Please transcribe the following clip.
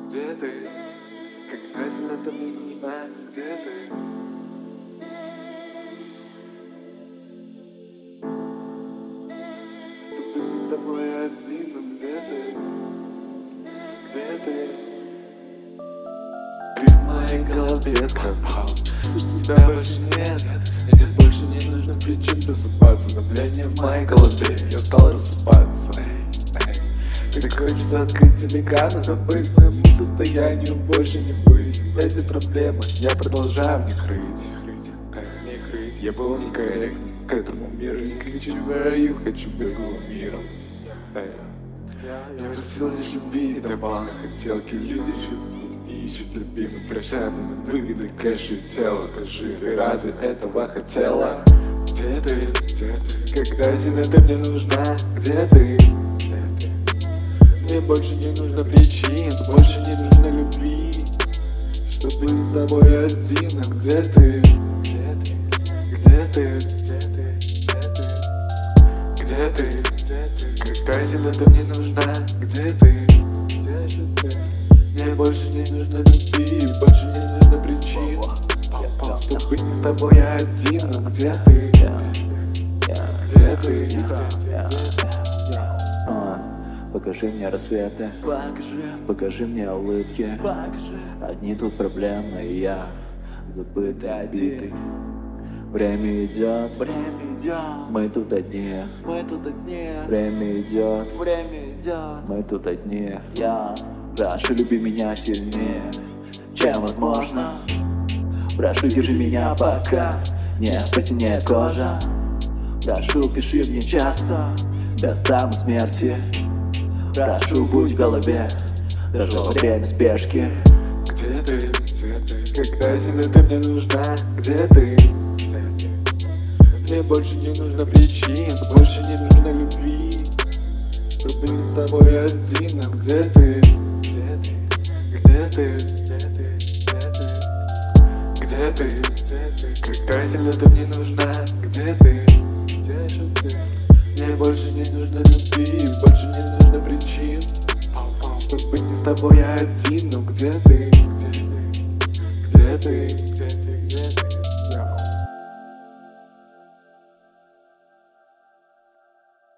Где ты? Когда сильно ты мне нужна? Где ты? Чтобы быть с тобой один, но где ты? Где ты? Ты в моей голове пропал, что тебя больше нет. Мне больше не нужно причин просыпаться. Давление в моей голове, я стал рассыпаться. Так хочется открыть телеграм и забыть моему состоянию, больше не быть. Эти проблемы я продолжаю в них рыть. Я был некорректным к этому миру, не кричу в раю, хочу беглого миром. Я просил лишь любви и давал на хотелки. Люди ищут и ищут любимых, прощают на выгоды, кэш и тело. Скажи, ты разве этого хотела? Где ты? Когда сильно ты мне нужна? Где ты? Мне больше не нужно причин, больше не нужно любви, чтобы быть с тобой один. А где ты? Где ты? Где ты? Когда сильно ты мне нужна? Где ты? Мне больше не нужно любви, больше не нужно причин, чтобы быть с тобой один. А где ты? Где ты? Покажи мне рассветы, покажи мне улыбки. Одни тут проблемы, и я забытый, обитый. Время идет, мы тут одни. Время идет, мы тут одни. Я прошу, люби меня сильнее, чем возможно. Прошу, держи меня, пока не посинеет кожа. Прошу, пиши мне часто, до самой смерти. Прошу, будь в голове, даже во время спешки. Где ты? Когда сильно ты мне нужна? Где ты? Мне больше не нужно причин, больше не нужно любви, чтобы быть с тобой один. А где ты? Где ты? Где ты? Когда сильно ты мне нужна? Где ты? Мне больше не нужно любви, больше не нужно причин, чтобы быть с тобой один. Ну где ты? Где ты?